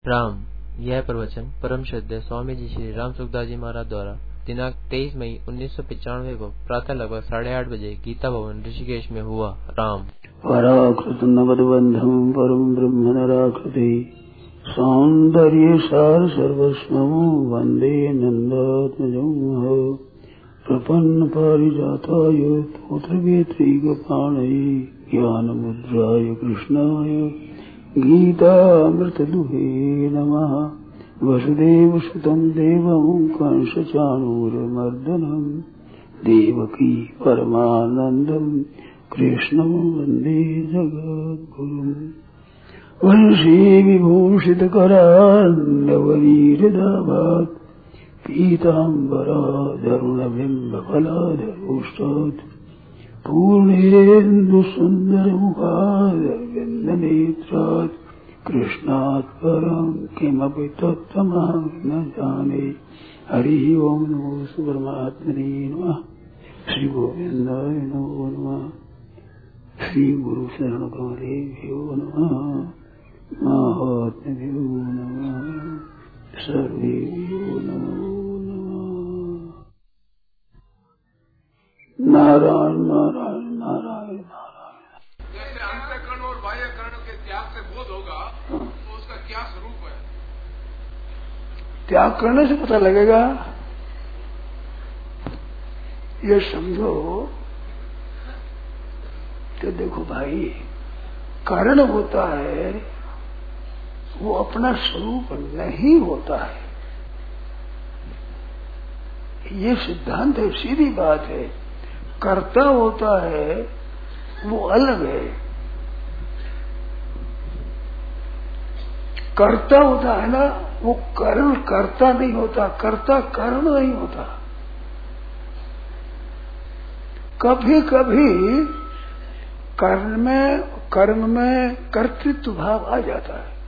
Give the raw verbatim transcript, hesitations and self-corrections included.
राम। यह प्रवचन परम श्रद्धेय स्वामी जी श्री राम सुखदास जी महाराज द्वारा दिनांक तेईस मई उन्नीस सौ पचानवे को प्रातः लगभग साढ़े आठ बजे गीता भवन ऋषिकेश में हुआ। राम। पराकृत नवद्बंधम परम ब्रह्म नराकृति सौंदर्य सार सर्वस्वम वंदे नंदात्मजं प्रपन्न पारिजाताय पुत्रवेत्रैकपाणये ज्ञानमुद्राय कृष्णाय गीतामृतदुहे नमः। वसुदेवसुतं देवं कंसचाणूरमर्दनं देवकी परमानन्दं कृष्णं वन्दे जगद्गुरुम्। वंशी विभूषितकरान्नवनीरदाभात् पीताम्बराधरुणबिम्बफलाधरोष्टात् पूर्णेन्दुसुन्दरमुखादरविन्दनेत्रात् कृष्णात् परं किमपि तत्त्वमहं न जाने। हरिः ओं नमो परमात्मने नमः। श्री गोविन्दाय नमो नमः। श्री गुरु शरण कमलेभ्यो नमः। महात्म्यो नमः। सर्वेभ्यो नमो नमः। नारायण नारायण नारायण नारायण। जैसे अंतःकरण और बाह्यकरण के त्याग से बोध होगा तो उसका क्या स्वरूप है? त्याग करने से पता लगेगा। ये समझो कि देखो भाई, कारण होता है वो अपना स्वरूप नहीं होता है। ये सिद्धांत है, सीधी बात है। कर्ता होता है वो अलग है। कर्ता होता है ना, वो कर्म कर्ता नहीं होता, कर्ता कर्म नहीं होता। कभी कभी कर्म में कर्म में कर्तृत्व भाव आ जाता है।